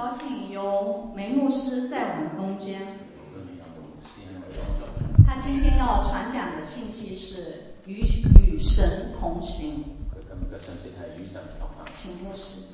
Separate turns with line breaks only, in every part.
高兴有梅牧師在我們中間。他今天要傳講的信息是與神同行。請牧師。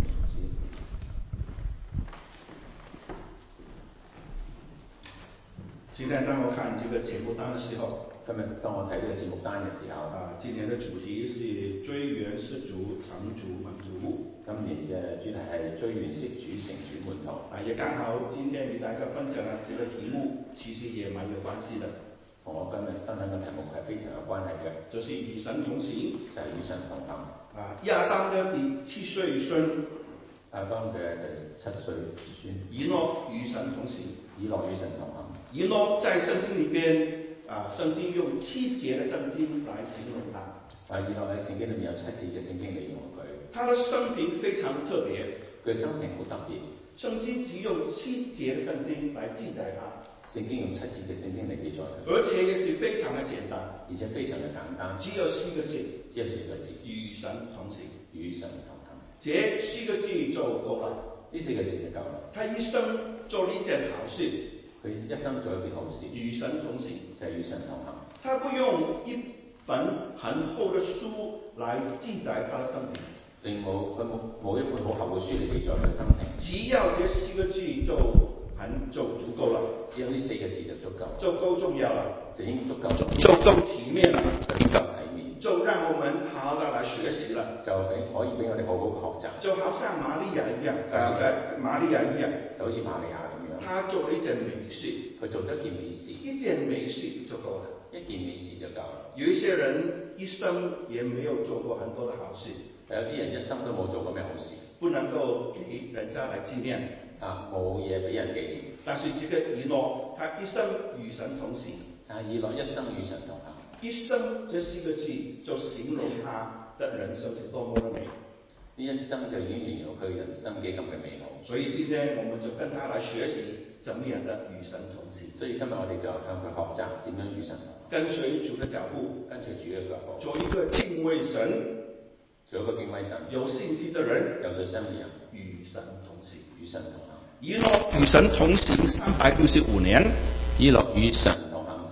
今天當我看這個節目單的時候，
今日當我睇呢個節目單嘅時候，
今年的主題是追原識主，成主門徒。
今年嘅主題係追原識主，成主門徒。
也剛好今天與大家分享的這個題目，其實也蠻有關係的。
同我今日分享嘅題目係非常有關係嘅，
就是與神同行，
就係與神同行。
亞當的第7歲孫，
亞當嘅第7歲孫，
以諾與神同行，
以諾與神同行。
以諾在聖經裏邊，聖經用7節的聖經來形容他。
以諾喺聖經裏面有7節嘅聖經嚟形容佢。
他的生平非常特別，
佢生平好特別。
聖經只用7節的聖經來記載他。
聖經用7節嘅聖經嚟記載佢，
而且也是非常的簡單，
而且非常嘅簡單，
只有4個字，
只有4個字，
與神同行，
與神同行。
這4個字就夠了，
呢4個字就夠啦。
他一生做了一件好事，
佢一生做一件好事，
與神同行，
就係與神同行。
他不用一本很厚的書來記載他的生平，
並冇一本好厚嘅書嚟記載佢嘅生平。
只要這4個字就足夠了，
只有呢4個字就足夠，
就夠重要了，
就已經足夠，
就夠體面了，
就已經夠體面，
就讓我們好好的來學習了，
就可以俾我哋好好學習。
就好像瑪利亞一樣，就好似瑪利亞咁樣，他做了一件美事，
佢做咗一件美事，
一件美事就夠了，
一件美事就夠啦。
有一些人一生也沒有做過很多的好事，
有啲人一生都冇做過咩好事，
不能夠給人家來紀念。
冇嘢俾人紀念。
但是這個以諾，他一生與神同行。
以諾一生與神同行。
一生這4個字就形容他的人生是多麼的美。
呢一生就已經形容佢人生幾咁嘅美好。
所以今天我們就跟他來學習怎麼樣的與神同行。
所以今日我哋就向佢學習點樣與神同行。
跟隨主的腳步，
跟隨主嘅腳步。
做一個敬畏神，
做一個敬畏神、
有信心的人，
有信心嘅人，
與神同行，
與神同行。
以諾與神同行365年，
以諾與神同行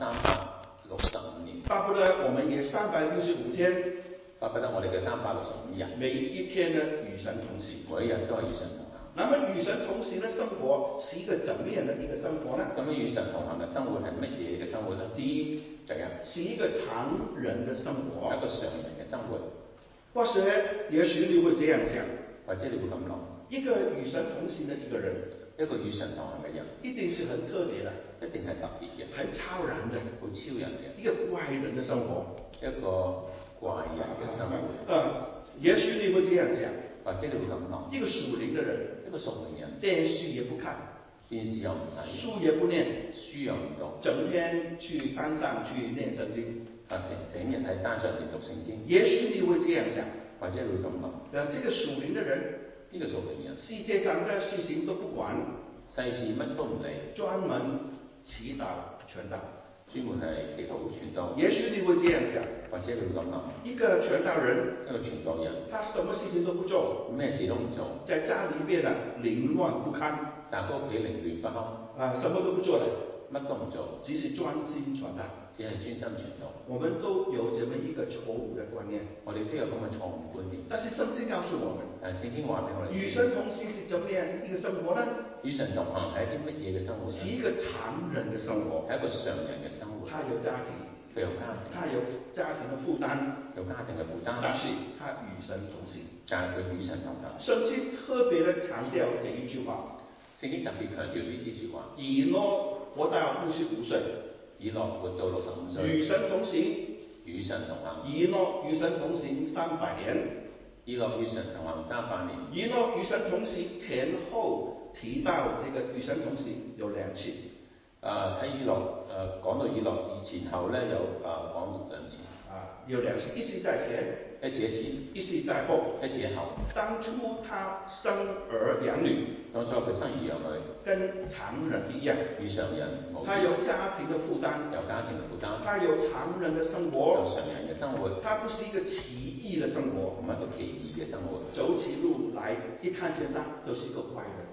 365年，
巴不得我們也365天，
巴不得我哋嘅365日，
每一天呢與神同行，
每一日都係與神同行。
那麼與神同行的生活是一個怎麼樣的一個生活呢？
咁樣與神同行嘅生活係乜嘢嘅生活呢？
第一，是一個常人的生活，
一個常人嘅生活。
或者也許你會這樣想，
或者你會咁諗，
一個與神同行的一個人，
一個與神同行嘅人，
一定是很特別的，
一定係特別嘅，
很超然的，
好超人嘅，
一個怪人的生活，
一個怪人嘅生活。
也許你會這樣想，
或者你會咁諗，
一個屬靈的人，
一個屬靈人，
電視也不看，
電視又唔睇，
書也不念，
書又唔讀，
整天去山上去念聖經，
成日喺山上邊讀聖經。
也許你會這樣想，
或者你會咁諗，
這個屬靈的人，
呢個屬靈人，
世界上的事情都不管，
世事乜都唔理，
專門祈禱傳道，
專門係祈禱傳道。
也許你會這樣想，
或者你會咁諗，
一個傳道人，
一個傳道人，
他什麼事情都不做，
咩事都唔做，
在家裏邊啊凌亂不堪，
但係屋企凌亂不堪，
什麼都不做的，
乜都唔做，
只是專心傳道，
只係專心傳道。
我們都有這麼一個錯誤的觀念，
我哋都有咁嘅錯誤觀念。
但是聖經告訴我們，
聖經話俾我哋，
與神同行是怎麼樣一個生活呢？
與神同行係一啲乜嘢嘅生活？
是一個常人嘅生活，
係一個常人嘅生活。
他有家庭，
佢有家庭，
他有家庭的負擔，
有家庭嘅負擔，
但是他與神同行，
但係佢與神同行。
聖經特別的強調這一句話，
聖經特別強調呢啲説話。
以諾活到65歲，
以諾活到65歲，
與神同行，
與神同行。
以諾與神同行300年，
以諾與神同行300年。
以諾與神同行前後提到這個與神同行有2次。
喺以諾講到以諾前後咧，有講2次。
有2次，一次在前，
一次喺前，
一次在後，
一次喺後。
當初他生兒養女，
當初佢生兒養女，
跟常人一樣，
與常人冇。
他有家庭的負擔，
有家庭嘅負擔。
他有常人的生活，
有常人嘅生活。
他不是一個奇異的生活，
唔係一個奇異嘅生活。
走起路來一看見他都是一個怪人。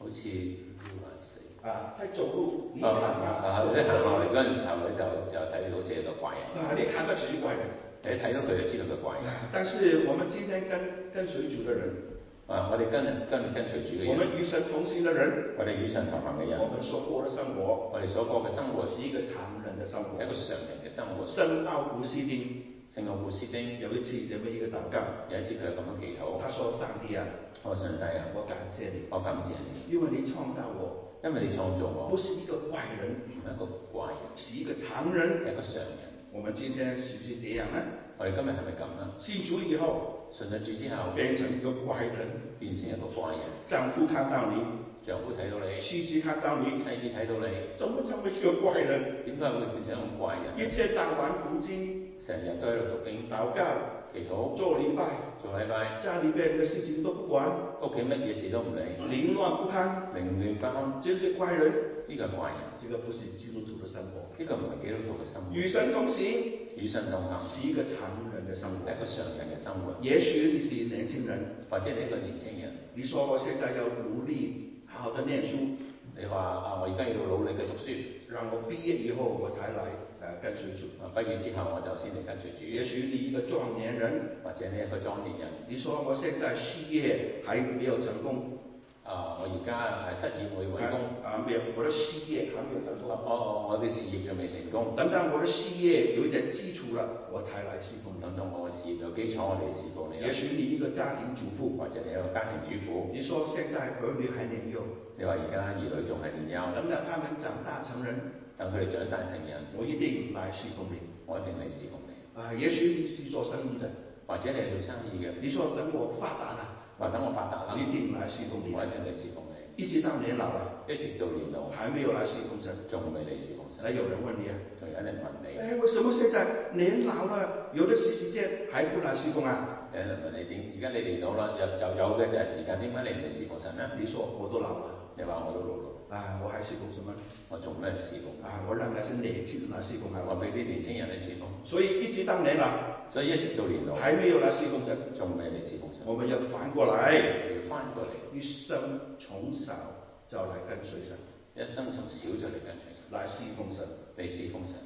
好似要還死。
喺做路，你看
即係行落嚟嗰陣時候咧，就睇到好似一個怪人。
你看到只是怪人。
你睇到佢就知道佢怪人。
但是我們今天跟隨主的人，
我哋跟隨主嘅人，
我們與神同行的人，
我哋與神同行嘅人，
我們所過的生活，
我哋所過嘅生活
是一個常人的生活，
一個常人嘅生活。
聖奧古斯丁有一次這麼一個禱告，
有一次佢咁樣祈禱，
他說：上帝啊，
我上帝啊，
我感謝你，
我感謝你，
因為你創造我，
因為你創造我，
不是一個怪人，
唔係一個怪人，
是一個常人，
一個常人。
我們今天是不是這樣呢？
我哋今日係咪咁呢？
信主以後，
信咗主之後，
變成一個怪人，
變成一個怪人。
丈夫看到你，
丈夫睇到你，
妻子看到你，
妻子睇到你，
怎麼成為一個怪人？
點解會變成一個怪人？
一天到晚讀經，
成日都喺度讀經、
禱告、
祈禱、
做禮拜，家裏邊嘅事情都不管，
屋企乜嘢事都唔理，
凌亂不堪，這是怪人。
呢個係怪人，
這個不是基督徒的生活，
呢個唔係基督徒嘅生活。
與神同行，
與神同行，
是一個常人嘅生活，
一個常人嘅生活。
也許你是年輕人，
或者你一個年輕人，
你說我現在要努力好好的念書，
你話我而家要努力嘅讀書，
讓我畢業以後我才來跟隨主。
畢業之後我就先嚟跟隨主。
也許你一個壯年人，
或者你一個壯年人，
你說我現在事業還沒有成功。
我而家失業會揾工。
沒有，我的事業還沒有成功。
我嘅事業仲未成功。
等到我的事業有一點基礎了，我才來侍奉你。
等到我嘅事業有基礎，我嚟侍奉你。
也許你一個家庭主婦，
或者你一個家庭主婦。
你說現在兒女還年幼，
你話而家兒女仲係年幼。
等到他們長大成人，
等佢哋長大成人，
我一定來侍奉你。
我一定嚟侍奉你。
也許你是做生意的，
或者你係做生意嘅。
你說等我發達啦，
等我發達啦，
一定來侍奉你。
我一定嚟侍奉你。
一直到年老了，
一直到年老，
還沒有來侍奉神，
仲未嚟侍奉神。
有人問你啊，
仲有人問你，
為什麼現在年老了，有的是時間還不來侍奉啊？
有人問你點？而家你年老啦，有嘅就係時間，點解你唔嚟侍奉神呢？
你說我都老了，
你話我都老啦，
我還侍奉什麼？
我做咩侍奉？
我讓那些年輕人來侍奉啊！
我俾啲年輕人嚟侍奉。
所以一直到年老，
所以一直到年老，
還沒有來侍奉神，
仲未嚟侍奉神。
我們要反過來，
我哋要翻過嚟，
一生從小就來跟隨神，
一生從小就嚟跟隨神，
來侍奉神，
嚟侍奉神。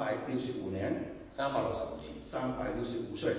365年
，365年
，365歲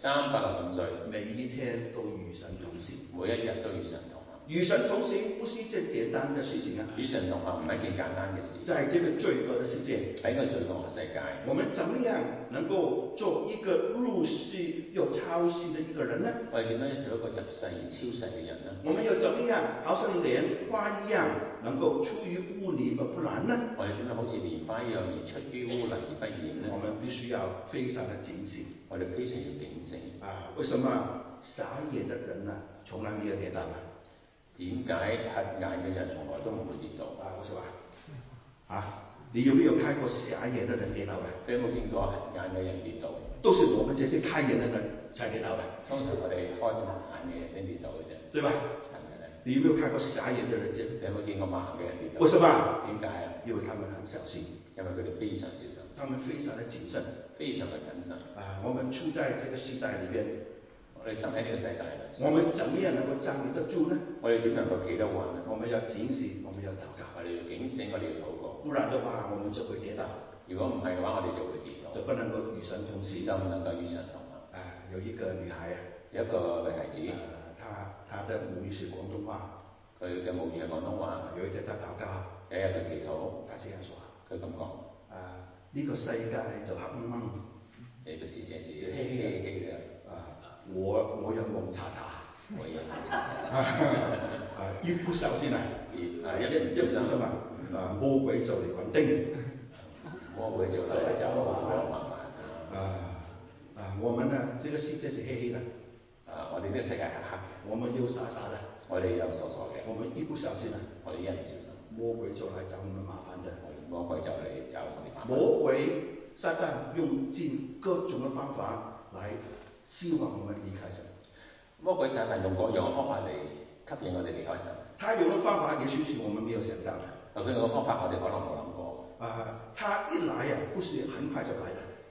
，365歲，
每一天都與神同行，
每一日都與神同行。
與神同行不是一件簡單的事情啊！
與神同行唔係一件簡單嘅事。
在這個罪惡的世界，
喺個罪惡嘅世界，
我們怎麼樣能夠做一個入世又超世的一個人呢？
我哋點樣做一個入世而超世嘅人呢？
我們要怎麼樣好像蓮花一樣，能夠出於污泥而不染呢？
我哋點樣好似蓮花一樣而出於污泥而不染呢？
我們必須要非常的警醒。
我哋非常要警醒。
為什麼傻眼的人呢，從來沒有跌倒呢？
點解瞎眼嘅人從來都唔會跌倒？
為什麼？你有沒有看過瞎眼的人跌倒嘅？
你有冇見過瞎眼嘅人跌倒？
都是我們這些開眼的人才跌倒嘅。
通常我哋開眼嘅人先跌倒嘅啫，
對吧？
係咪咧？
你有沒有看過瞎眼的人跌？
你有冇見過盲嘅人跌倒？
為什麼？
點解啊？
因為他們很小心，
因為佢哋非常小心，
他們非常的謹慎，
非常嘅謹慎。
我們處在這個時代裏邊，
我哋生喺呢個世界裏，
我們怎麼樣能夠站立得住呢？
我哋點能夠企得穩呢？
我們要警醒，我們要禱告。
我哋要警醒，我哋要禱告。
不然的話，我們就會跌倒。
如果唔係嘅話，我哋就會跌倒，
就不能夠與神同行，
就唔能夠與神同行。
有一個女孩
有一個女孩子，
她的母語是廣東話，
佢嘅母語係廣東話。
有一日她禱告，
有一日佢祈禱，
她這樣說，
佢咁講：
呢個世界就黑掹掹，
呢個世界是黑黑嘅。
我要蒙查查，
我要蒙查查。
一不小心
一不小心
魔鬼就嚟揾釘，
魔鬼就嚟就我慢慢。
我們呢，這個世界是黑黑的。
我哋呢個世界係黑嘅。
我們又傻傻的。
我哋又傻傻嘅。
我們一不小心
我哋一唔小心，
魔鬼就來找我們麻煩的。
魔鬼就嚟找我哋麻煩。
魔鬼撒旦用盡各種嘅方法來希望我們離開神。
魔鬼撒旦用各樣嘅方法嚟吸引我哋離開神。他
用嘅方法也許是我們沒有想到嘅。
佢用嘅方法我哋可能冇諗過。
他一來不是很快就來的。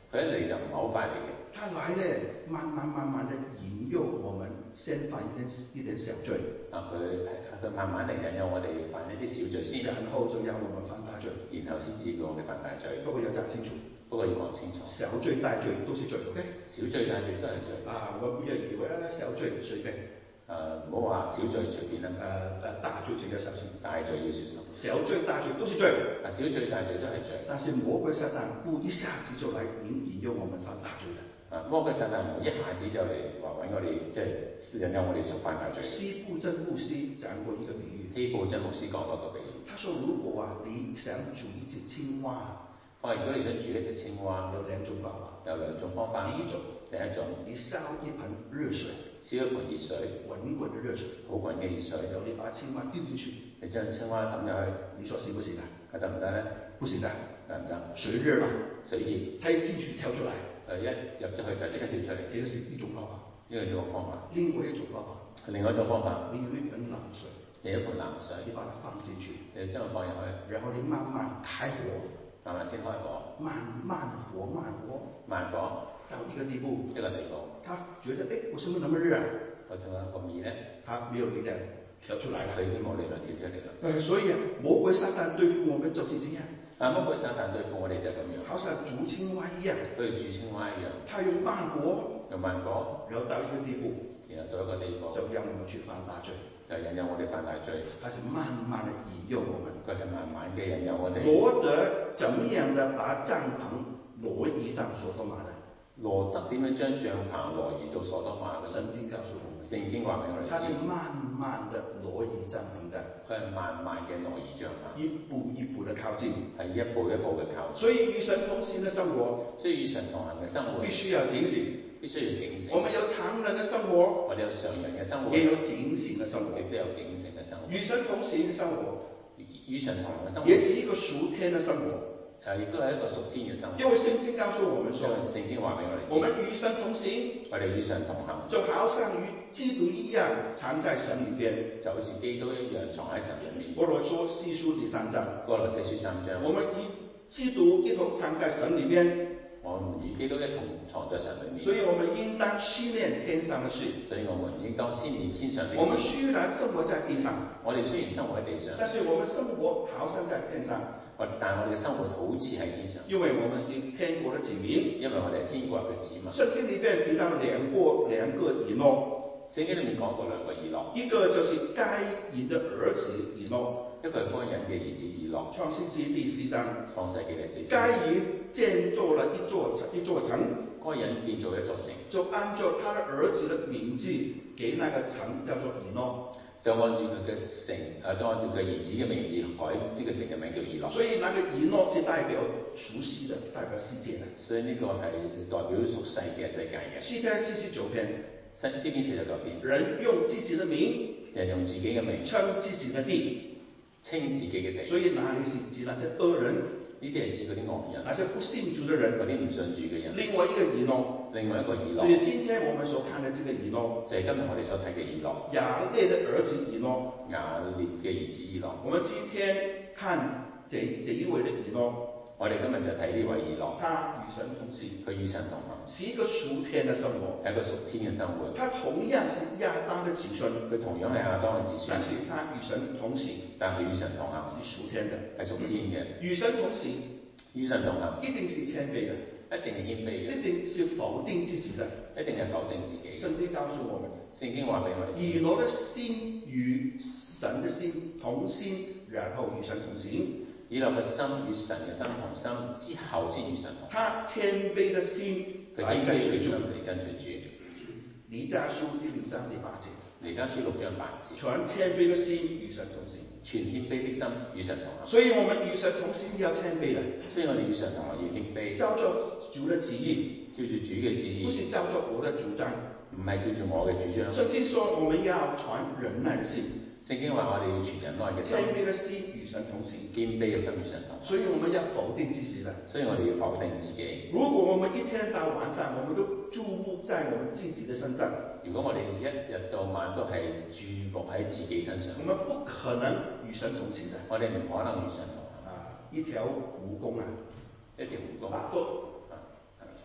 佢一嚟就唔係好快嚟嘅。
他來呢，慢慢的引誘我們先犯一點小罪。
佢慢慢嚟引誘我哋犯一啲小罪先，
然後就讓我們犯大罪，
然後先至叫我哋犯大罪。
不過要講清楚，
不過要講清楚，
小罪大罪都是罪 ，OK？
小罪大罪都係罪。
我們不要以為小罪隨便。
唔好話小罪隨便啦。
大罪就要小心，
大罪要小心。
小罪大罪都是罪，
小罪大罪都係罪。
但是魔鬼撒旦不一下子就來引誘我們犯大罪的。
魔鬼撒旦唔一下子就嚟話揾我哋，即係引誘我哋做犯大罪。
西布真牧師講過一個比喻。
希布真牧師講過個比喻。
他說：如果你想煮一隻青蛙，
如果你想煮一隻青蛙，
有兩種方法。第一種，你燒一盆熱水，
燒一盆熱水，
滾滾的熱水，
好滾嘅熱水，
然後你把青蛙丟進去，
你將青蛙抌入去，
你說行不行啊？
得唔得咧？
不行的，
得唔得？
水熱嘛，
水熱，
它一進去跳出來，
一入咗去就即刻跳出嚟。
這個是一種方法。
呢個係一種方法。
另外一種方法，你有一盆冷水，
你把它放進去，
你將佢放入去，然後你慢慢開火，
慢慢先開火，
慢火到一個地步，他覺得為什麼那麼熱啊？
我仲有個面咧，
他沒有力量跳出來了，
佢已經冇力量跳出嚟啦。
所以魔鬼撒旦對付我們就是這樣。
魔鬼撒旦對付我哋就咁樣，
好像煮青蛙一樣，
好似煮青蛙一樣。
他用慢火，
然後
到一個地步，
就
讓我們去犯大罪，
就引誘我哋犯大罪。
他是慢慢的引誘我們，
佢係慢慢嘅引誘我哋。
羅得怎麼樣的把帳篷挪移到所多瑪的？
羅得點樣將帳篷挪移到所多瑪？
聖經告訴我們，
聖經話俾我哋知，
他是慢慢的挪移帳篷的，
佢係慢慢嘅挪移帳篷，
一步一步的靠近，
係一步一步嘅靠近。
所以與神同行的生活，
與神同行嘅生活，
必須要警醒。我們有常人的生活，
我哋有常人嘅生活，
也有警醒的生活，
亦都有警醒嘅生活。
與神同行的生活，
與神同行嘅生活，
也是一個屬天的生活，
亦都係一個屬天嘅生活。
因為聖經告訴我們說，
聖經話俾我哋知，
我們與神同行，
我哋與神同行，
就好像與基督一樣藏在神裏邊，
就好似基督一樣藏喺神裏面。
哥羅西書第3章，
我
們與基督一同藏在神裏邊。
我們與基督一同藏在神裏面，
所以我們應當思念天上的事。
所以我們應當思念天上的事。
我們雖然生活在地上，
我哋雖然生活喺地上，
但是我們生活好像在天上。
但我哋嘅生活好似喺天上，
因為我們是天國的子民。
因為我哋係天國嘅子民。
聖經裏邊提到兩個以諾，
聖經裏面講過兩個以諾，
一個就是該隱的兒子以諾，
一個係該隱嘅兒子以諾。
創世記第4章，
該
隱建造了一座城，
該隱建造一座城，
就按照他的兒子的名字，給那個城叫做以諾。
就按住佢嘅城，就按住佢兒子嘅名字改呢個城嘅名叫以諾。
所以那個以諾是代表屬世的，代表世界的。
所以呢個係代表屬世嘅世界嘅。
詩篇49篇，
詩篇49篇，
人用自己的名，
人用自己嘅名
稱自己的地，
稱自己嘅地。
所以那裡是指那些惡人，
呢啲係指嗰啲惡人，
那些不信主的人，
嗰啲唔信主嘅人。
另外一個以諾，所以今天我們所看的這個以諾，
就係今日我哋所睇嘅以諾，
亞列的兒子以諾，
亞列嘅兒子以諾。
我們今天看這一位的以諾，
我哋今日就睇呢位以諾，
他與神同行，
佢與神同行，
是一個屬天的生活，
係一個屬天嘅生活。
他同樣是亞當的子孫，
佢同樣係亞當嘅子孫，
但是他與神同行，
但係與神同行
是屬天的，
係屬天嘅。
與神同行，
與神同行，
一定是謙卑的，
一定係謙卑嘅，
一定是否定自己的，
一定係否定自己。
聖經告訴我們，
聖經話俾我哋知，
以諾的心與神的心同心，然後與神同行。
以諾嘅心與神嘅心同心之後先與神同行。
他謙卑的心
佢謙卑嘅心嚟跟隨主。
彌迦書第6章第8節。
彌迦書6章8節。
全謙卑的心與神同行。
全謙卑的心與神同行。
所以我們與神同行要謙卑的。
所以我哋與神同行要謙卑。
照着主的旨意。
照住主嘅旨意。
不是照着我的主張。
唔係照住我嘅主張。
聖經說我們要傳忍耐的心。
聖經話我哋要傳忍耐嘅心。
謙卑的心與神同行。
謙卑嘅心與神同行。
所以我們要否定自己的。
所以我哋要否定自己。
如果我們一天到晚上，我們都注目在我們自己的身上。
如果我哋一日到晚都係注目喺自己身上，
我們不可能與神同行的。
我哋唔可能與神同行。
一條蜈蚣啊，
一條蜈蚣。
8 foot，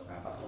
8種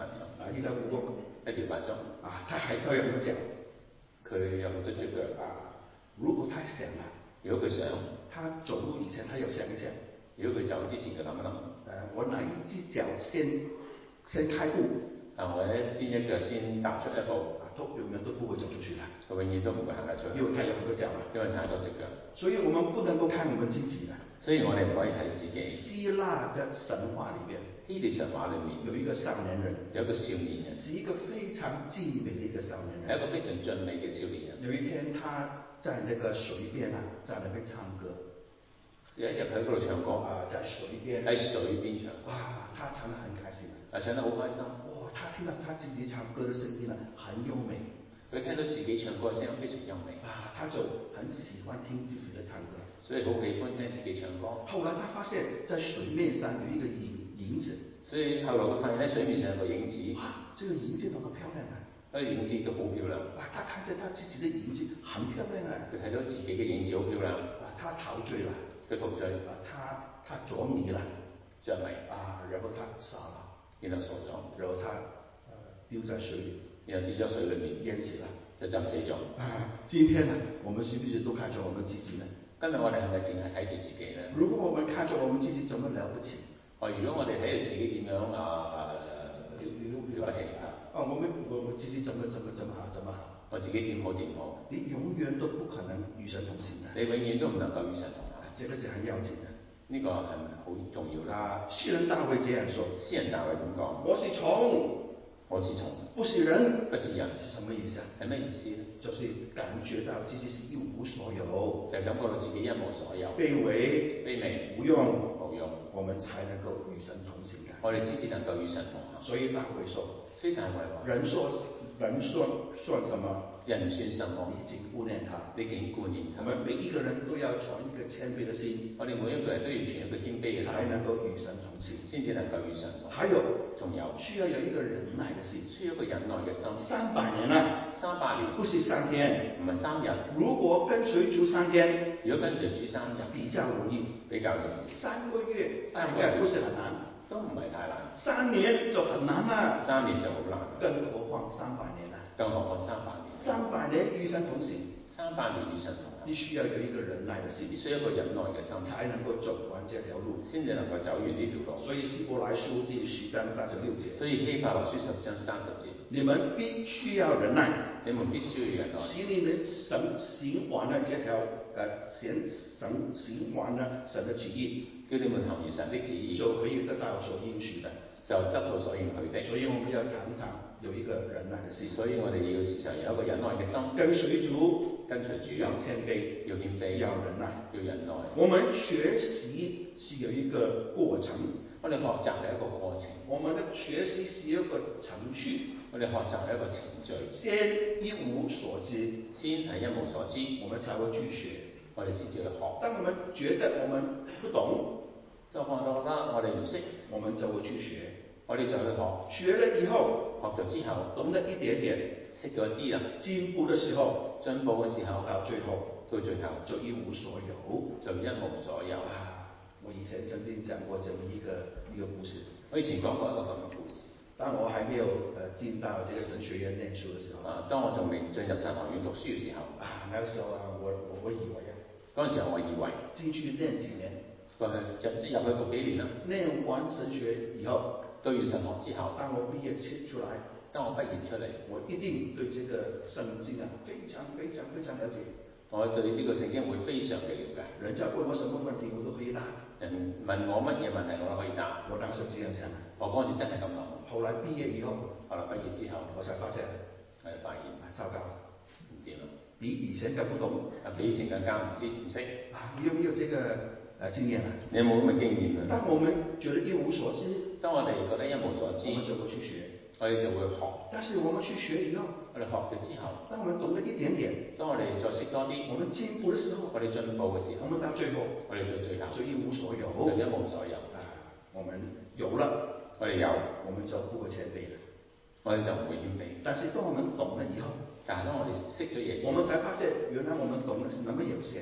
8
一條蜈蚣
一條白鐘
它還都有很多腳，
佢有好多隻腳
如果他想
如果佢想，
他走路以前他有想一想，
如果佢走之前佢諗一諗，
我哪一隻腳先開步，
我喺邊一腳先踏出一步，
永遠都不會走出去啦，
佢永遠都唔會行得出去，
因為他有很多腳
因為太多隻腳，
所以我們不能夠看我們自己啦。
所以我哋唔可以睇自己。
希臘的神話裏邊，
希臘神話裏面
有一個少年人，
有一個少年人，
是一個非常俊美的一個少年人，
係一個非常俊美嘅少年人。
有一天他在那個水邊在那邊唱歌，
有一日喺嗰度唱歌
在水邊，
喺水邊唱，
他唱得很開心，
唱得好開心。
他聽到他自己唱歌的聲音很優美，
佢聽到自己唱歌嘅聲音非常優美，
他就很喜歡聽自己的唱歌，
所以好喜歡聽自己唱歌。
後來他發現在水面上有一個影子，
所以後來佢發現喺水面上有個影子，
這個影子多麼漂亮啊！
嗰個影子都好漂亮。
他看見他自己的影子很漂亮啊！
佢睇到自己嘅影子好漂亮，
他陶醉了，
佢陶醉，
他着迷了，
着迷
然後他傻了，
然後傻咗，
然後他丟在水裏，
然後跌咗水裏面
淹死了，
就浸死咗。
今天我們是不是都看着我們自己呢？
今日我哋係咪淨係睇住自己呢？
如果我們看着我們自己怎麼了不起？
如果我哋睇住自己點樣了不起
我們自己怎麼好？
我自己點好點好？
你永遠都不可能與神同行的。
你永遠都唔能夠與神同行。
這個是很要緊的。
呢個係咪好重要啦？
詩人大衛這樣說。
詩人大衛咁講。
我是蟲，不是人。
不是人，
是什麼意思啊？
係咩意思呢？
就是感覺到自己是一無所有，
就係感覺到自己一無所有，
卑微，無用，我們才能夠與神同行的。
我哋先至能夠與神同行。
所以大衛說，人算什麼？
人算什麼？
你竟顧念他，
我
們每一個人都要存一個謙卑的心，
我哋每一個人都要存一個謙卑嘅心，
才能夠與神同行，
先至能夠與神同行。
還有，
仲有
需要有一個忍耐的心，
需要一個忍耐嘅心。
300年啦
，300年，
不是3天，
唔係3日。
如果跟隨主3天，
如果跟隨主3日，
比較容易，3個月大概不是很難，
都唔係太難。
3年就很難啦
，3年就好難，
更何況300年啦，
更何況300年
，300年與神同行
，300年與神同行，
你需要有一個忍耐的心，
必須一個忍耐嘅心，
才能夠走完這條路，
先至能夠走完呢條路。
所以希伯來書第10章36節，
所以希伯來書10章30節，
你們必須要忍耐，
你們必須要忍耐，
使你們行完了這條行完了神的旨意，
叫你們行完神的旨意，
就可以得到所應許的，
就得到所應許的。
所以我們要常常有一個忍耐的心，
所以我哋要時常有一個忍耐嘅心，
跟隨主，
要謙卑，
要忍耐，
我
們學習是有一個過程，
我哋學習係一個過程，
我們的學習是一個程序，
我哋學習係一個程序，
先一無所知，
先係一無所知，
我們才會去學，
我哋先至去學。
當我們覺得我們不懂，
就覺得我哋唔識，
我們就會去學，
我哋就去學。
學了以後，
學咗之後，
懂得一點點，
識咗一啲啦。
進步的時候，
到最後
就一無所有，
就一無所有。
我以前曾經講過這麼一個故事。
我以前講過一個咁嘅故事。
當我還沒有進到這個神學院念書的時候，
當我仲未進入神學院讀書嘅時候，
那個時候我以為
嗰陣時候我以為
進去念幾年，
入去讀幾年啦。
念完神學以後，
讀完神學之後，
當我畢業出來，我一定對這個聖經非常非常非常了解。
我對呢個聖經會非常嘅了解。
人家問我什麼問題，我都可以答。
人問我乜嘢問題，我都可以答。
我當時這樣想。
我嗰陣時真係咁諗。
後來畢業以後，我才發現，糟糕，
唔掂啦，
比以前更不懂，
比以前更加唔識。
你有沒有這個經驗啊？
你有冇咁嘅經驗啊？
當我們覺得一無所知，
當我哋覺得一無所知，
我們就會去學，
我哋就會學。但是我們去學以後，我哋學咗之後，
當我們懂得一點點，
當我哋再識多啲，
我們進步的時候，
我哋進步嘅時候，
我們到最後，
我哋到最後
就一無所有，
就一無所有。
我們有了，
我哋有，
我們就不會謙卑了，
我哋就唔會謙卑。
但是當我們懂了以後，
但係當我哋識咗嘢之後，
我們才發現原來我們懂的是那麼有限。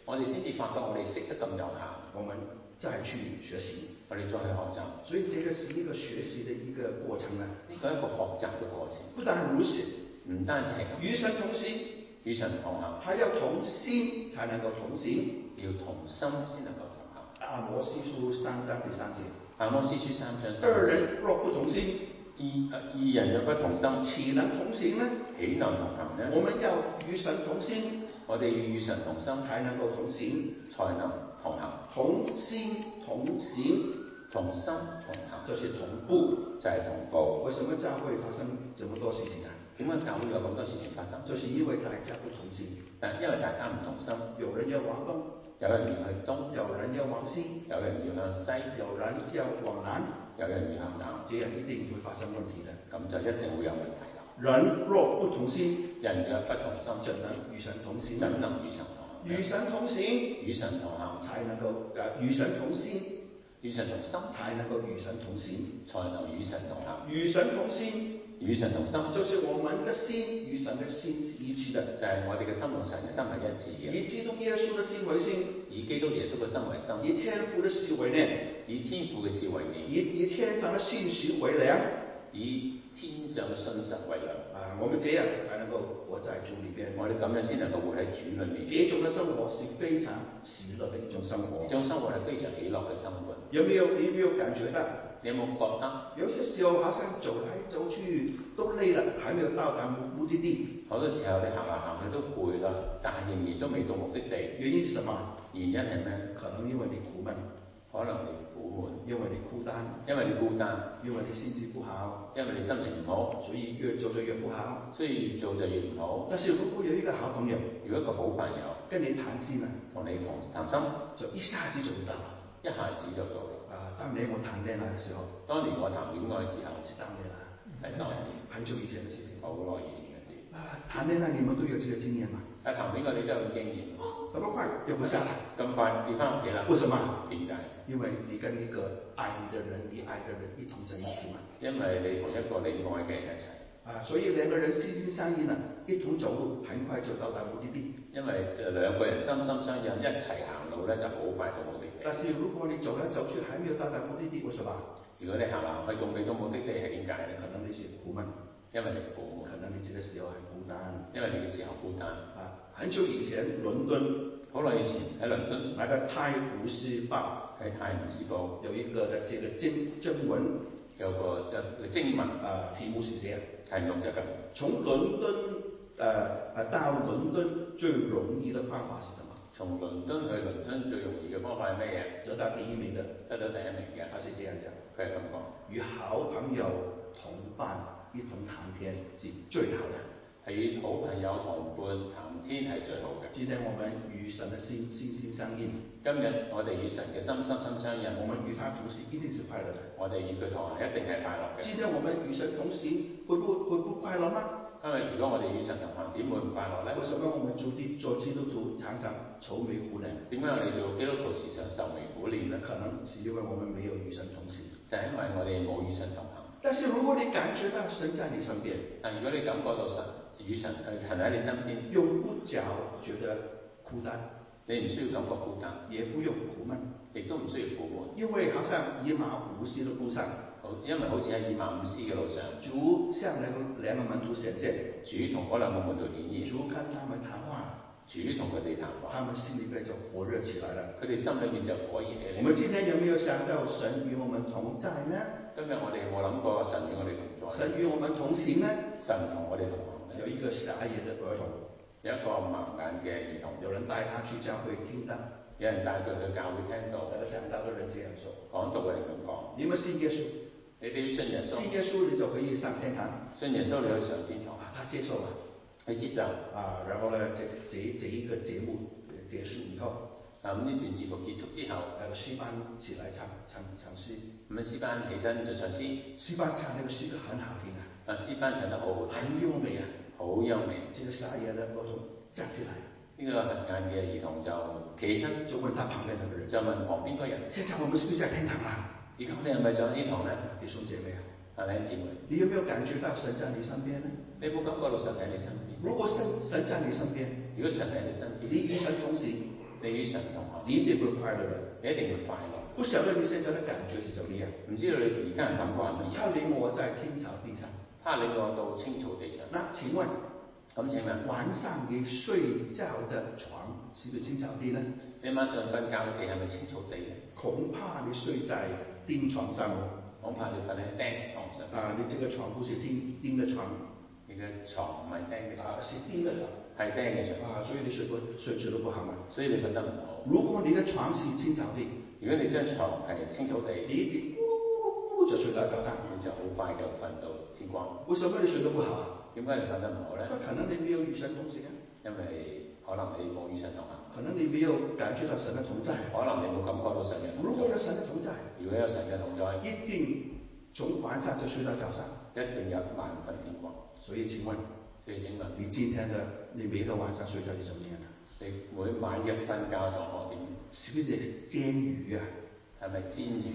我哋先至發覺我哋識得咁有效，
我們再去學習，
我哋再去學習。
所以這個是一個學習的一個過程啊。
呢個係一個學習嘅過程。
不但如此，
唔單止係咁，
與神同行，
與神同行，
還要同心才能夠同行，
要同心先能夠同行。
阿摩司書3章第3節。
阿摩司書3章3節。
二人若不同心，
二人若不同心，
豈能同行呢？
豈能同行呢？
我們要與神同心，
我哋要與神同心，
才能夠同行，
才能同行。
同心同行，
同心同行，
就是同步，
就係同步。
為什麼教會發生這麼多事情啊？
點解教會有咁多事情發生？
就是因為大家不同心，
因為大家唔同心，
有人要往東，
有人要去東，
有人要往西，
有人要向西，
有人要往南，
有人要向南，
這樣一定會發生問題的。
咁就一定會有問題啦。
人若不同心，
人若不同心，
怎能與神同行？
怎能與神同行？
與神同行，
與神同行，
才能夠與神同心，
與神同心，
才能夠與神同行，
才能與神同行。
與神同心，
與神同心，
就是我們的心與神的心是一致的，
就係我哋嘅心同神嘅心係一致嘅。
以基督耶穌的心為心，
以基督耶穌嘅心為心，
以天父的事為念，
以天父嘅事為念，
以天上的信實為糧，
以天上嘅信實為糧。
我們這樣才能夠活在主裏邊。
我哋咁樣先能夠活喺主裏面。
這種的生活是非常喜樂的一種生活。
呢種生活係非常喜樂嘅生活。
你有沒有感覺到？
你有冇覺得？
有些時候好像走來走去都累了，還沒有到達目的地。
好多時候你行嚟行去都攰啦，但係仍然都未到目的地。
原因是什麼？
原因係咩？
可能因為你苦悶，
可能你苦悶，
因為你孤單，
因為你孤單，
因為你心情不好，
因為你心情唔好，
所以越做就越不好，
所以越做就越唔好。
但是如果有一個好朋友，
如果一個好朋友
跟你談心啊，
同你談心，
就一下子就到了，
一下子就到了。
當年我談戀愛嘅時候，
當年我談戀愛嘅時候，
是當年啦，
係當年，
很久以前嘅事情，
好耐以前嘅事。
談戀愛你們都有這個經驗嘛？
談戀愛你都有經驗。
咁快又回家啦？咁
快要翻屋企啦？
為什麼？
點解？
因為你跟一個愛你的人，你愛的人一同在一起嘛。
因為你同一個你愛嘅人一齊。
所以兩個人心心相印啊，一同走路，很快就到達目的地。
因為兩個人心心相印，一齊行路咧就好快到目的地。
但是如果你走來走去，還沒有到達目的地，為什麼？
如果你行行去仲未到目的地，係點解咧？
可能你是苦悶，
因為你苦悶。
可能你這個時候很孤單，
因為你嘅時候孤單。
很久以前，倫敦，
好耐以前喺倫敦，
那個《泰晤士報》
喺《泰晤士報》
有一個的這個徵文，
有個徵文，
題目是這樣，
題目就咁。
從倫敦到倫敦最容易的方法是什麼？
從倫敦去倫敦最容易嘅方法係咩嘢？
得到第一名的，
得到第一名嘅，
他是這樣講，
佢係咁講，
與好朋友同伴一同談天是最好的。
係與好朋友同伴談天係最好嘅。
今天我們與神的心心相印。
今日我哋與神嘅心相印。
我們與他同行一定是快樂的。我
哋與佢同行一定係快樂嘅。
今天我們與神同行，會不快樂嗎？
因為如果我哋與神同行，點會唔快樂呢？
為什麼我們做基督徒常常愁眉苦臉？
點解我哋做基督徒時常愁眉苦臉呢？
可能是因為我們沒有與神同行。
就係因為我哋冇與神同行。
但是如果你感覺到神在你身邊，
但如果你感覺到神喺你身邊，
用不着覺得孤單，
你唔需要感覺孤單，
也不用苦悶，
亦都唔需要苦悶，
因為好像以馬忤斯的路上，
因為好似喺以馬忤斯嘅路上，
主向兩個門徒顯現，
主同嗰兩個門徒顯現，
主跟他們談話，
主同佢哋談話，
他們心裏邊就火熱起來了，
佢哋心裏面就火熱起嚟。
我們今天有沒有想到神與我們同在呢？
今日我哋有冇諗過神與我哋同在？
神與我們同行呢？
神同我哋同行。
有一個瞎眼的兒童，
有一個盲眼嘅兒童，
有人帶他去教會聽道，
有人帶佢去教會聽道。
講道嘅人這樣說，
講道嘅人咁講：
你們信耶穌，
你哋要信耶穌，
信耶穌你就可以上天堂，
信耶穌你可以上天堂。
他接受了，
佢接受。
然後呢，這一個節目結束以後，
咁呢段節目結束之後，
詩班起來唱詩，
咁詩班起身就唱詩，
詩班唱那個詩很好聽啊，
詩班唱得好好聽，
很優美啊，
好優美。
這個瞎眼的兒童站起來，
呢個瞎眼嘅兒童就企起身，
就問他旁邊那個人，
就問旁邊嗰人：
現在我們是不是在天堂啊？
而家我哋係咪上天堂呢？
弟兄姐妹啊，
弟兄姊妹，
你有沒有感覺到神在你身邊呢？
你有冇感覺到神喺你身邊？
如果神在你身邊，
如果神喺你身邊，
你與神同行，
你你與神同行，
你一定會快樂的，
你一定會快樂。
不曉得你現在的感覺是什麼樣？
唔知道你而家嘅感覺係乜嘢？
他領我在青草地上，
他領我到青草地上。
那請問，晚上你睡覺的床是不是青草地呢？
你晚上瞓覺嘅地係咪青草地？
恐怕你睡在釘床上，
恐怕你瞓喺釘床上。
你這個床不是釘的床，
你嘅床唔係釘嘅床，
是釘的床，
係釘嘅床。
所以你睡得不好嘛。
所以你瞓得唔好。
如果你的床是青草地，
如果你張床係青草地，
你一定咕嚕咕嚕就睡到早上，
你就好快就瞓到天光。
為什麼你睡得不好啊？
點解你瞓得唔好咧？
可能你沒有與神同行啊。
因為可能你冇與神同行。
可能你沒有感覺到神的同在。
可能你冇感覺到神嘅同在。
如果有神的同在，
如果有神嘅同在，
一定從晚上就睡到早上，
一定有晚瞓天光。
所以請問，你今天的你每個晚上睡覺是什麼樣的？
你每晚一瞓覺狀況點？
是不是煎魚啊？
係咪煎魚？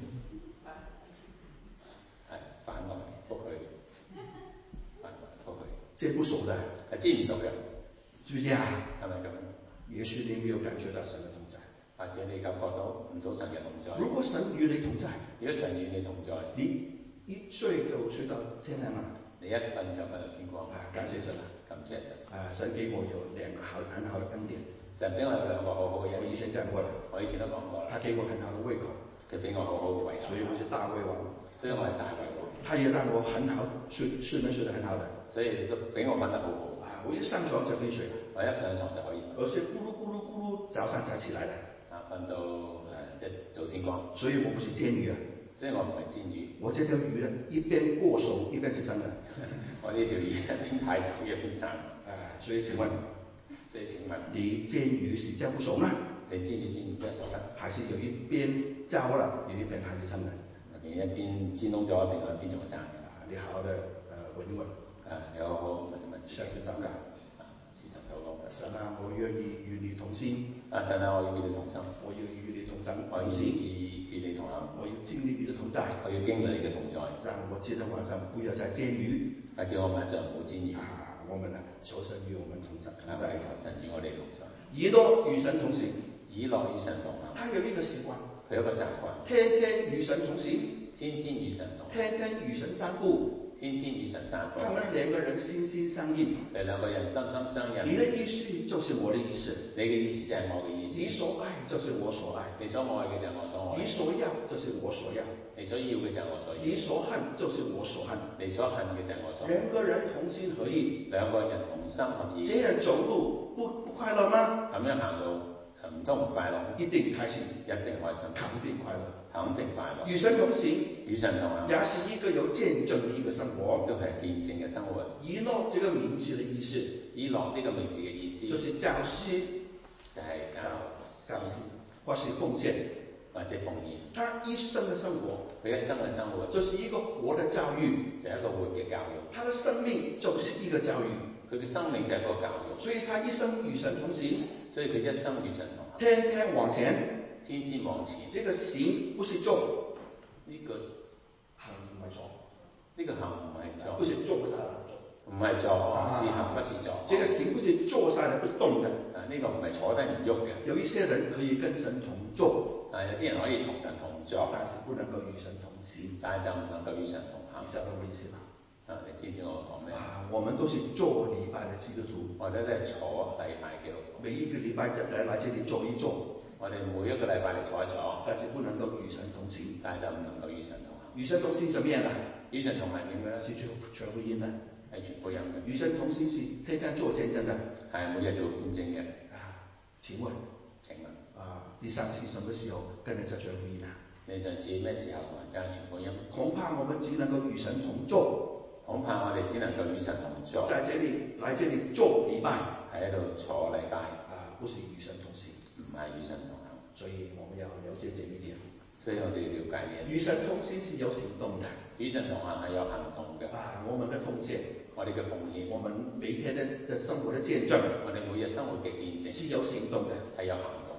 係反來覆去，反來覆去。
煎不熟的，
係煎唔熟嘅，
是不是啊？
係咪咁？
也許你沒有感覺到神的同在，
或者你感覺到唔到神嘅同在。
如果神與你同在，
如果神與你同在，
你一睡就睡到天亮啦。
你一瞓就瞓到天光。
感謝神啊！
感謝神。
神給我有兩個很好的恩典。
神俾我有兩個好好嘅恩典。
我以前講過啦，
我以前都講過啦。
他給我很好的胃口，
佢俾我好好嘅胃口。
所以我是大胃王。
所以我係大胃王。
他也讓我很好能睡得很好的。
所以都俾我瞓得好好。
我一上床就可以睡了。
我一上床就可以。
而且咕嚕咕嚕咕嚕，早上才起來的。
瞓到到天光。
所以我不是煎魚啊。
所以我唔係煎魚。我
這條魚呢，一邊過熟一邊是生的。
我呢條魚一邊太熟一邊生。
所以請問，你煎魚是煎不熟嗎？
你煎魚煎唔熟啦？
還是有一邊焦了，有一邊還是生的？
你一邊煎燶咗，定係一邊仲生嘅？
你好好的聞一聞。
你好好聞一聞。
向神禱告。
時常禱告。
神啊，我願意與你同心。
神啊，我要與你同心。
我要與你同心。
我要與你同行。
我要經歷你的同在。
我要經歷你嘅同在。
讓我今天晚上不要再煎魚。
叫我晚上唔好煎魚。
我們求神與我們同在。
求神與我哋同在。
以諾與神同行。
以諾與神同行。
他有一個習慣。
佢有一個習慣。
天天與神同行。
天天與神同行。
天天與神散步。
天天與神散步。
他們兩個人心心相印。
兩個人心心相印。
你的意思就是我的意思。
你嘅意思就係我嘅意思。
你所愛就是我所愛。
你所愛嘅就係我所愛。
你所要就是我所要。
你所要嘅就係我所要。
你所恨就是我所恨。
你所恨嘅就係我所恨。
兩個人同心合意。
兩個人同心合意。
這樣走路不快樂嗎？
咁樣行路唔通唔快樂？
一定開心。
一定開心。
肯定快樂。
肯定快樂。
與神同行。
與神同行。
也是一個有見證的一個生活。
都係見證嘅生活。
以諾這個名字的意思。
以諾呢個名字嘅意思。
就是教師。
就係教師。
或是奉獻。
或者奉獻。
他一生的生活。
佢一生嘅生活。
就是一個活的教育。
就係一個活嘅教育。
他的生命就是一個教育。
佢嘅生命就係一個教育。
所以他一生與神同行。
所以佢一生與神同行。
天天往前。
天天往前。
這個行不是做。
呢個
行唔係做。
呢個行唔係做。
不是坐下來做。
唔係做，是行不是做。
這個行不是坐下來不動的。
呢個唔係坐低唔喐嘅。
有一些人可以跟神同坐。
有啲人可以同神同坐，
但是不能夠與神同行。
但係就唔能夠與神同行。
你曉得我意思嗎？
你知唔知我講咩？
我們都是做禮拜的基督徒。
我哋都係坐禮拜基督徒。
每一個禮拜來這裡坐一坐。我哋每一個禮拜嚟坐一坐，但是不能夠與神同行。但係就唔能夠與神同行。與神同行怎麼樣啊？與神同行點嘅咧？是傳福音的，係傳福音嘅。與神同行是天天做見證的，係每日做見證嘅。請問？你上次什麼時候跟人家傳福音啊？你上次咩時候同人家傳福音？恐怕我們只能夠與神同坐。恐怕我哋只能夠與神同坐。在這裡來這裡做禮拜，喺度坐禮拜。不是與神同行。唔係與神同行。所以我們要了解這一點。所以我哋要了解呢。與神同行是有行動的。與神同行係有行動嘅。我們的奉獻，我哋嘅奉獻，我們每天的生活的見證，我哋每日生活嘅見證，是有行動嘅，係有行動。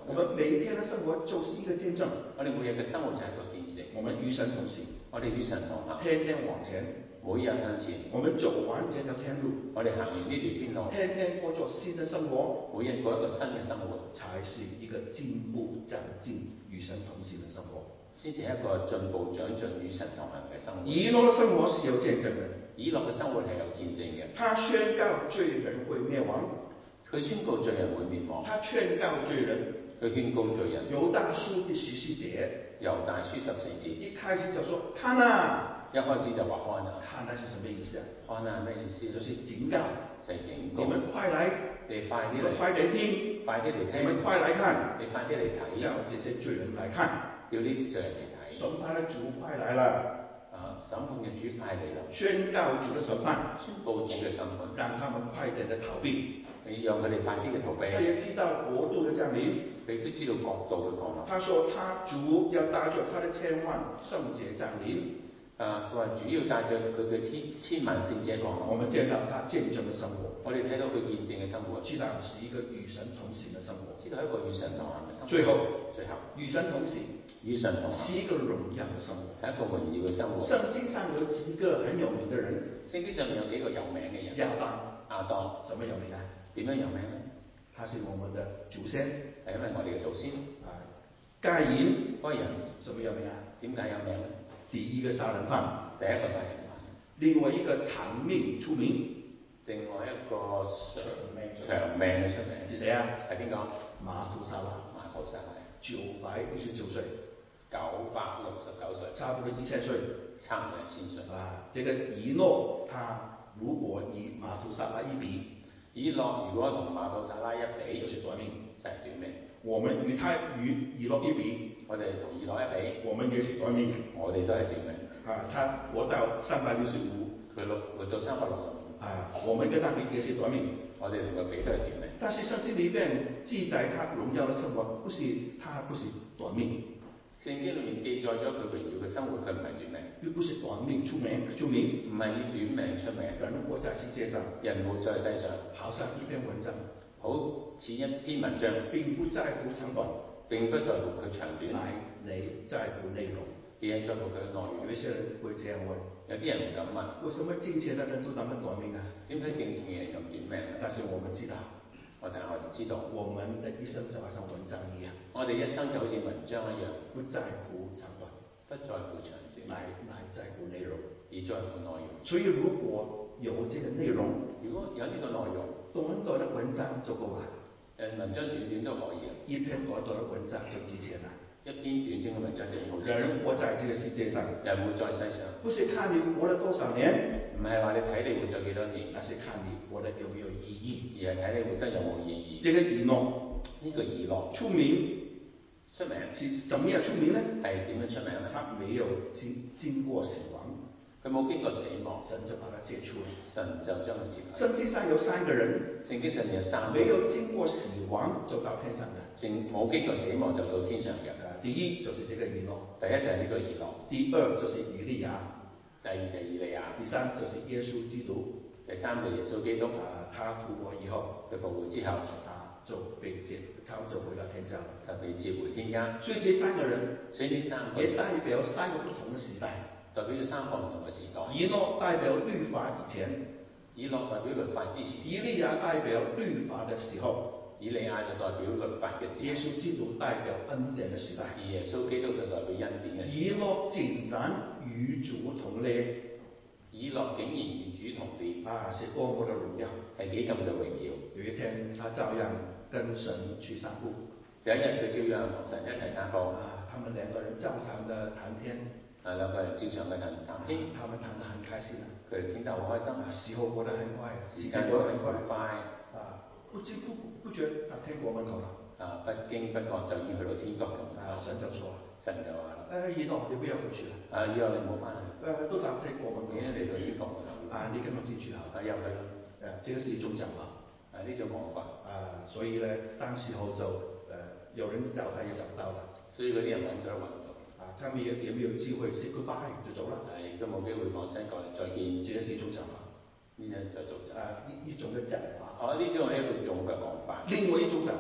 我們每天的生活就是一個見證。
我哋每日嘅生活就係一個見證。
我們與神同行，
我哋與神同行，
天天往前，
每日向前。
我們走完這條天路，
我哋行完呢條天路，
天天過着新的生活，
每日過一個新嘅生活，
才是一個進步長進與神同行的生活。
先至係一個進步長進與神同行嘅生活。
以諾的生活是有見證的，
以諾嘅生活係有見證嘅。
他宣告罪人會滅亡，
佢宣告罪人會滅亡。
他勸告罪人，
佢勸告罪人。
猶大書第14節，
猶大書14節，
一開始就說看啊，
一開始就話看啊。
看啊是什麼意思啊？
看啊咩意思？
就是警告，
就係警告。
你們快來，
你快啲嚟，
快點聽，
快啲嚟聽，
你們快來看，
你快啲嚟睇，
叫這些罪人來看，
叫呢啲罪人嚟睇。
審判的主快來了。
審判嘅主快嚟啦！
宣告主的審判，
宣佈主嘅審判，
讓他們快點的逃避。
你讓佢哋快啲嘅逃避。
他也知道國度的降臨，
你都知道國度嘅降臨。
他說他主要帶着他的千萬聖潔降臨。
佢話主要帶着佢嘅千萬聖者降臨。
我們見到他見證的生活，
我哋睇到佢見證嘅生活，
知道是一個與神同行的生活，
知道一個與神同行嘅生活。
最後與神同行，
與神同行
是一個榮耀嘅生活，
係一個榮耀嘅生活。
聖經上有幾個很有名的人，
聖經上面有幾個有名嘅人。亞當，
什麼有名啊？
點樣有名呢？
他是我們的祖先，
係因為我哋嘅祖先。
該隱，
該隱，
什麼有名啊？
點解有名呢？
第一個殺人犯，
第一個殺人犯。
另外一個長命出名，
另外一個長命嘅出名
是誰啊？
係邊個？
馬土撒拉。
馬土撒拉
969歲
，969歲，
差不多1000歲，
差唔多1000歲。
這個以諾，他如果以馬土撒拉一比，
以諾如果同馬土撒拉一比，
就是短命，
就係短命。
我們與以諾一比，
我哋同以諾一比，
我們也是短命，
我哋都係短命。
他活到365，
佢活到365。
我們跟他比也是短命，
我哋同佢比都係短命。
但是聖經裏面記載他榮耀的生活，他不是短命。
聖經裏面記載咗佢榮耀嘅生活，佢唔係短命。
又不是短命出名，
唔係以短命出名。
人活在世界上，
人活在世上，
好像一篇文章，
好似一篇文章，
並不在乎長短，
並不在乎佢長短，
你在乎內容，
而係在乎佢嘅內容。
有一些人會這樣問，
有啲人會咁問：
為什麼敬虔的人都那麼短命啊？
點解敬虔嘅人咁短命啊？
但是我們知道，
我哋知道，
我們的一生就好像文章一樣，
我哋一生就好似文章一樣，
不在乎長短，
不在乎長短，
乃在乎內容，
而在乎內容。
所以如果有這個內容，
如果有呢個內容，
短短的文章就夠啦。
文章短短都可以，
一篇短短的文章就值錢啦。
一篇短短嘅文章就好值錢。
人活在這個世界上，
人活在世上，
不是看你活了多少年，
唔係話你睇你活咗幾多年，
而是看你活得有沒有意義，
而係睇你活得有冇意義。
這個以諾，
呢個以諾
出名，
是
怎麼樣出名呢？
係點樣出名呢？
他沒有經過死亡，
佢冇經過死亡，
神就把他接出來，
神就將佢接出來。
聖經上有3個人，
聖經上面有3個，
沒有經過死亡就到天上的，
冇經過死亡就到天上嘅。
第一就是這個以諾，
第一就係呢個以諾，
第二就是以利亞，
第二就係以利亞，
第三就是耶穌基督，
第三就耶穌基督。
他復活以後，
佢復活之後，
他就回到天家了，
他被接回天家。
所以這3個人，
所以呢3個
也代表3個不同的時代，
代表咗3個唔同嘅時代。
以諾代表律法以前，
以諾代表律法之前，
以利亞代表律法的時候，
以利亞就代表律法嘅時候，
耶穌基督代表恩典的時代，
而耶穌基督就代表恩典嘅時代。
以諾竟然與主同列，
以諾竟然與主同列，
是多麼的榮耀，
係幾咁嘅榮耀。
有一天，他照樣跟神去散步，
有一日佢照樣同神一齊散步，
他們2個人照常的談天，
兩個人照常嘅談天，
他們談得很開心，
佢哋傾得好開心，
時候過得很快，
時間過得很快，
不知不覺天國門口了，
不經不覺就已經去到天國咁。
神就說，
神就話啦，
以諾你不要回去了，
以後你唔好翻去，
都到天國門口，
已經嚟到天國門口，
你跟我進去好，
入去啦，
這個是一種講法，
呢種講法，
所以呢，當時候就有人找他也找不到了，
所以嗰啲人揾佢都揾唔到，
他們也沒有機會 say goodbye 就走了，
都冇機會講聲再見，
這是一種講法，
呢種就做
一種嘅講法，
呢種係一種嘅講法，
另外一種講法，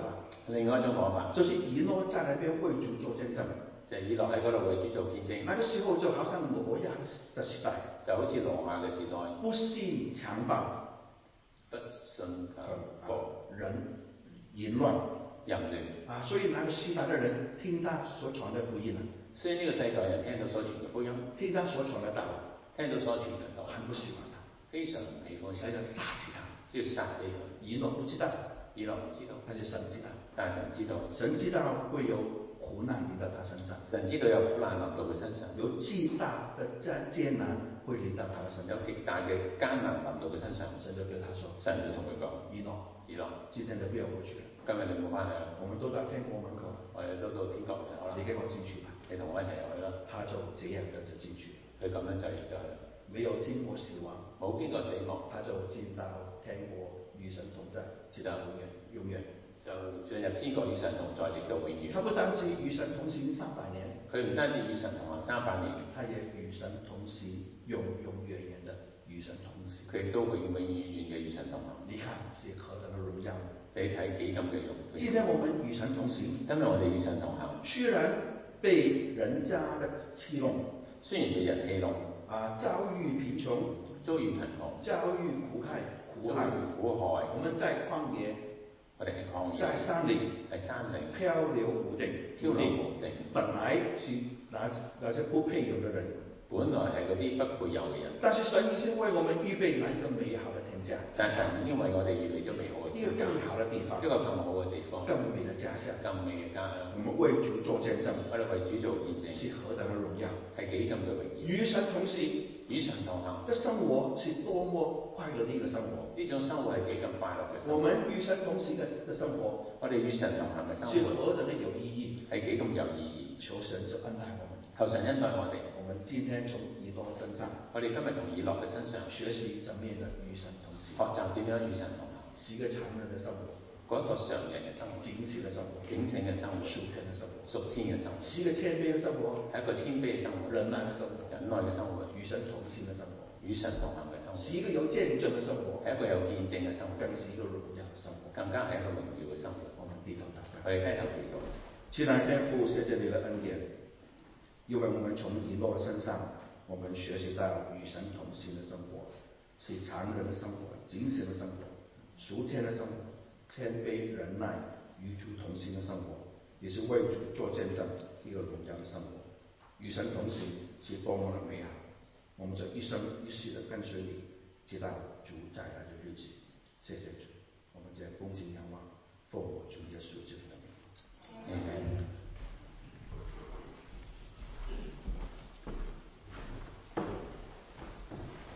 另外一種講法，
就是以諾在那邊為主做見證，
就係以諾喺嗰度為主做見證。
那個時候就好像挪亞的時代，
就好似挪亞嘅時代，
不信強暴，
不信強暴，
人淫亂。
淫亂
啊，所以那個時代的人聽他所傳的福音，
所以呢個世代人聽到所傳嘅福音，
聽他所傳的道，
聽到所傳嘅道，
很不喜歡他，
非常唔喜歡，
想要殺死他，
要殺死佢。
以諾不知道，
以諾唔知道，
但是神知道，
但係神知道，
神知道會有苦難臨到他身上，
神知道有苦難臨到佢身上，
有極大的艱難會臨到他的身上，
有極大嘅艱難臨到佢身上，
神就對他說，
神就同佢講，以諾，
今天就不要回去了，
今日你冇翻嚟啦，
我們都在天國門口，
我哋都到天國門口啦，
你跟我進去吧，
你同我一齊入去啦，
他就這樣跟着進去，
佢咁樣就入咗去啦，
沒有經過死亡，
冇經過死亡，
他就進到天國與神同在，直到永遠。
就進入天國與神同在，直到永遠。
他不單止與神同行300年，
佢唔單止與神同行300年，
他也與神同行，永永遠遠的與神同行。
佢亦都永永遠遠嘅與神同行。
你看是何等的榮耀！
你睇幾咁嘅榮耀。
今天我們與神同行，
今日我哋與神同行，
雖然被人家的欺弄，
雖然被人欺弄，
遭遇貧窮，
遭遇貧窮，
遭遇苦害，我們在曠野，
我哋係曠野，
在山嶺，漂流無定，本來是那些不配有的人，
本來係嗰啲不配有嘅人，
但是神已經為我們預備了一個美好的天家，
但神已經為我哋預備咗美好嘅
一個更好的地方，
一個更好嘅地方，
更美的家鄉，
更美嘅家鄉。
我們為主做見證，
我哋為主做見證，
是何等的榮耀，
係幾咁嘅榮耀。
與神同行，
與神同行，
這生活是多麼快樂的一個生活。
呢種生活係幾咁快樂嘅生活。
我們與神同行的生活，
我哋與神同行嘅生活，
是何等的有意義，
係幾咁有意義。
求神就恩待我們，
求神恩待我哋。
我們今天從以諾身上，
我哋今日從以諾嘅身上
學習怎麼樣的與神同行，
學習點樣與神同行，
是一個常人的生活，
嗰一個常人嘅生活，
警醒的生活，
警醒嘅生活，
屬天的生活，
屬天嘅生活，
是一個謙卑的生活，
係一個謙卑嘅生活，
忍耐的生活，
忍耐嘅生活，
與神同行的生活，
與神同行嘅生活，
是一個有見證的生活，
係一個有見證嘅生活，
更是一個榮耀的生活，
更加係一個榮耀嘅生活。
我們低頭禱告，
我哋低頭祈禱。
親愛的天父，謝謝你的恩典，因為我們從以諾身上，我們學習到與神同行的生活，是常人的生活，警醒的生活，屬天的生活，謙卑忍耐，與主同行的生活，也是為主做見證，一個榮耀的生活。與神同行是多麼的美好，我們就一生一世的跟隨你，直到主再來的日子。謝謝主，我們這恭敬仰望，奉我主耶穌基督的名。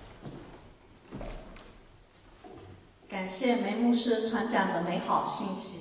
感謝梅牧師傳講的美好信息。